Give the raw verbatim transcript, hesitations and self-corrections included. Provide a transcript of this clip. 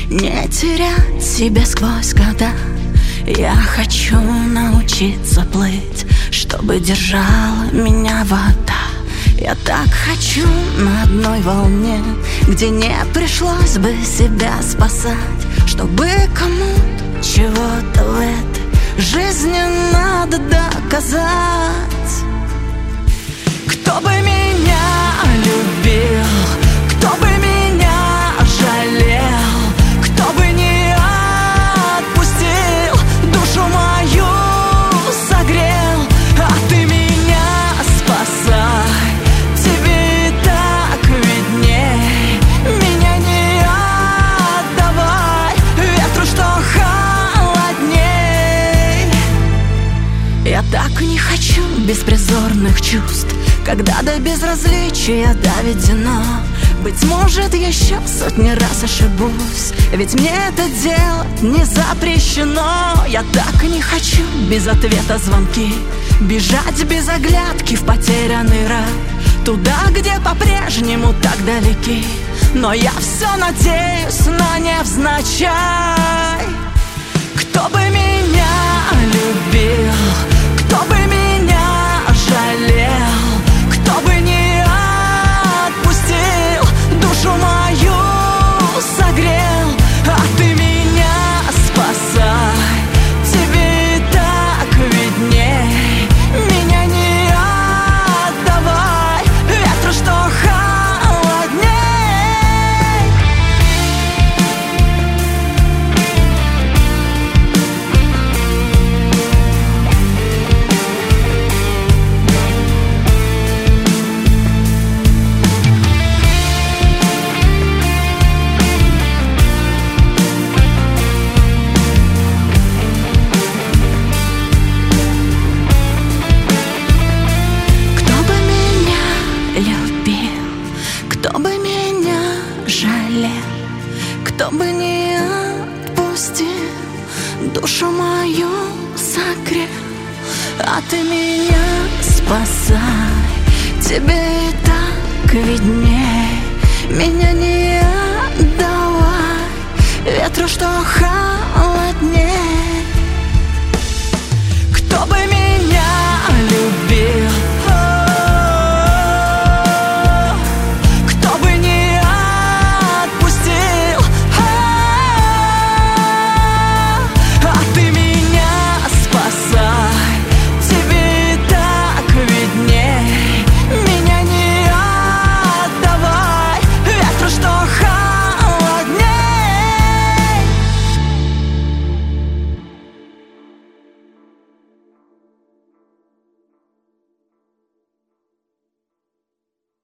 Не терять себя сквозь года. Я хочу научиться плыть, чтобы держала меня вода. Я так хочу на одной волне, где не пришлось бы себя спасать, чтобы кому-то чего-то в этой жизни надо доказать. Кто бы меня любил, кто бы меня жалел, кто бы не отпустил, душу мою согрел. А ты меня спасай, тебе и так видней, меня не отдавай ветру, что холодней. Я так не хочу беспризорных чувств, когда до безразличия доведено. Быть может, еще сотни раз ошибусь, ведь мне это делать не запрещено. Я так не хочу без ответа звонки, бежать без оглядки в потерянный рай, туда, где по-прежнему так далеки. Но я все надеюсь на невзначай. Кто бы меня любил, кто бы меня жалел, кто бы не отпустил, душу мою согрел. А ты меня спасай, тебе и так видней, меня не отдавай ветру, что холодней. Кто бы меня жалел, кто бы не отпустил, душу мою согрел. А ты меня спасай, тебе и так видней, меня не отдавай ветру, что холодней.